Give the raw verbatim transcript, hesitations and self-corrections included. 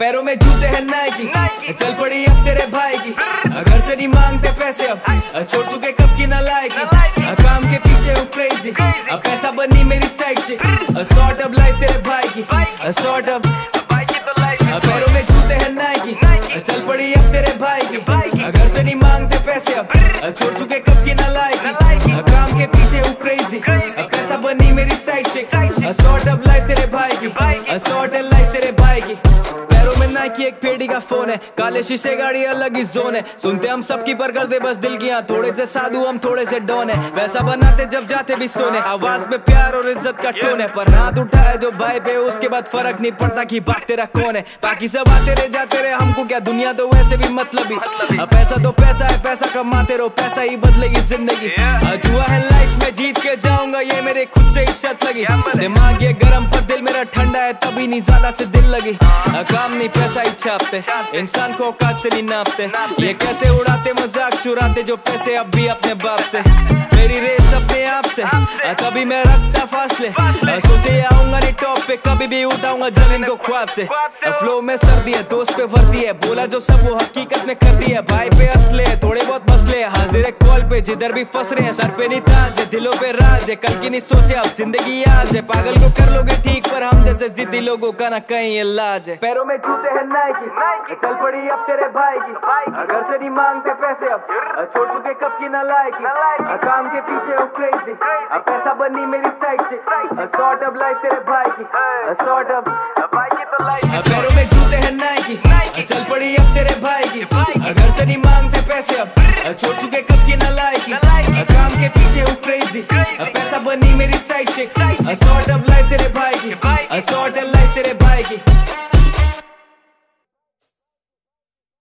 पैरों में जूते हैं नाइकी, चल पड़ी अब तेरे भाई की। घर से नहीं मांगते पैसे अब, छोड़ चुके कब की नालायकी। काम के पीछे हूँ क्रेजी, अब पैसा बनी मेरी साइड से। सॉर्ट अप लाइफ तेरे भाई की, सॉर्ट अप। पैरों में जूते हैं नाइकी, चल पड़ी अब तेरे भाई की। घर से नहीं मांगते पैसे अब, छोड़ चुके कब की नालायकी। काम के पीछे हूँ क्रेजी, अब पैसा बनी मेरी साइड से। सॉर्ट अप लाइफ तेरे भाई की, सॉर्ट अप लाइफ तेरे भाई की। पैरों में नाइकी एक पेड़ी का फोन है, काले शीशे गाड़ी अलग ही जोन है। सुनते हम सबकी पर कर दे बस दिल की, यहाँ थोड़े से साधु हम थोड़े से डॉन है। वैसा बनाते जब जाते भी सोने, आवाज में प्यार और इज्जत का टोन है। पर हाथ उठाए जो भाई पे उसके बाद फर्क नहीं पड़ता कि बाप तेरा कौन है। बाकी सब आते रहे जाते रहे, हमको क्या दुनिया तो वैसे भी मतलब ही। अब पैसा तो पैसा है, पैसा कमाते रहो, पैसा ही बदलेगी जिंदगी। जुआ है लाइफ में, जीत के जाऊंगा ये मेरे खुद से ही शर्त लगी। दिमाग ये गरम पर दिल मेरा ठंडा है, तभी नहीं ज्यादा से दिल लगी। काम नहीं पैसा ही छापते, इंसान को औकात से नहीं नापते। ये कैसे उड़ाते मजाक चुराते जो पैसे अब भी अपने बाप से। मेरी रेस अपने आप से, कभी मैं रखता फासले। सोचे आऊंगा नहीं टॉप पे, कभी भी उठाऊंगा जल इनको ख्वाब से। फ्लो में सर्दी है, दोस्त पे वर्दी है, बोला जो सब वो हकीकत में कर दी है। भाई पे असले है, थोड़े बहुत मसले है, हाजिर है कॉल पे जिधर भी फंस रहे हैं। सर पे नहीं ताज है, दिलों पे राज है, कल की नहीं सोचे अब जिंदगी आज है। पागल को कर लोगे ठीक, पर हम जैसे जिद्दी लोगों का ना कहीं इलाज है। पैरों में जूते हैं नाइकी, चल पड़ी अब तेरे भाई की। घर से नहीं मांगते पैसे अब, छोड़ चुके कब की नालायकी। काम के पीछे हूँ क्रेजी, अब पैसा बनी मेरी साइड से। सॉर्ट अप लाइफ तेरे भाई की, सॉर्ट अप। पैरों में जूते हैं नाइकी, चल पड़ी अब तेरे भाई की। घर से नहीं मांगते पैसे अब, छोड़ चुके कब की नालायकी। काम के पीछे हूँ क्रेजी, अब पैसा बनी मेरी साइड से। सॉर्ट अप लाइफ तेरे भाई की, सॉर्ट अप लाइफ तेरे भाई की।